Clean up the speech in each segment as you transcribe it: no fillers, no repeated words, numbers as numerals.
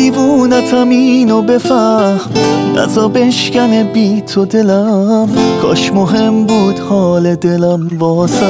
دیوونتم اینو بفهم، نزا بشکنه بی تو دلم. کاش مهم بود حال دلم واسط.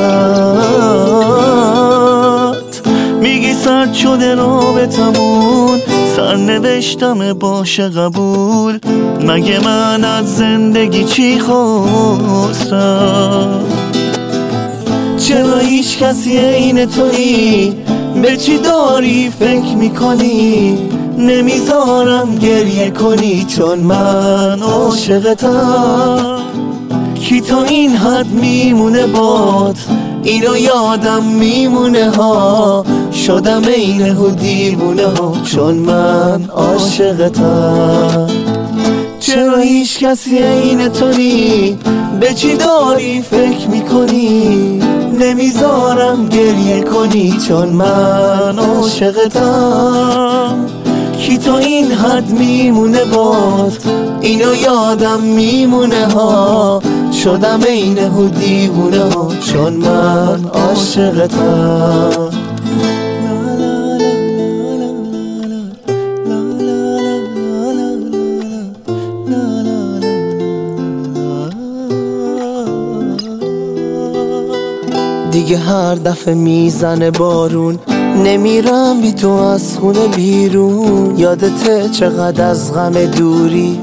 میگی سرد شده رابطمون، سرنوشتم باشه قبول. مگه من از زندگی چی خواستم؟ چرا هیچ کسی عین تویی؟ به چی داری فکر میکنی؟ نمیذارم گریه کنی چون من عاشقتم. کی تا این حد میمونه باد؟ اینو یادم میمونه ها. شدم عین و دیوونه ها چون من عاشقتم. چرا هیچ کسی عین تو نی؟ به چی داری فکر میکنی؟ نمیذارم گریه کنی چون من عاشقتم. کی تا این حد میمونه باد؟ اینو یادم میمونه ها. شدم عین و دیوونه ها چون من عاشقتم. دیگه هر دفعه میزنه بارون، نمیرم بی تو از خونه بیرون. یادته چقدر از غم دوری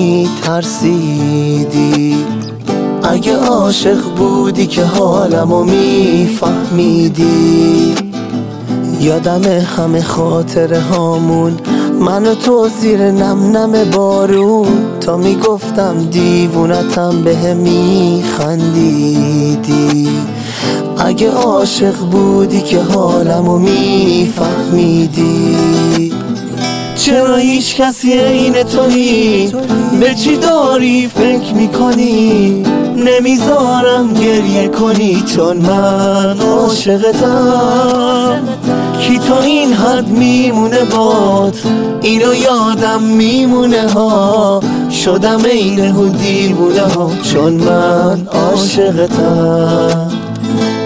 میترسیدی؟ اگه عاشق بودی که حالمو میفهمیدی. یادم همه خاطره هامون، من و تو زیر نم نم بارون. تا میگفتم دیوونتم بهم میخندیدی. اگه عاشق بودی که حالمو میفهمیدی. چرا هیچ کسی عین تو نی؟ به چی داری فکر میکنی؟ نمیذارم گریه کنی چون من عاشقتم. کی تا این حد میمونه باد؟ اینو یادم میمونه ها. شدم عین و دیوونه ها چون من عاشقتم.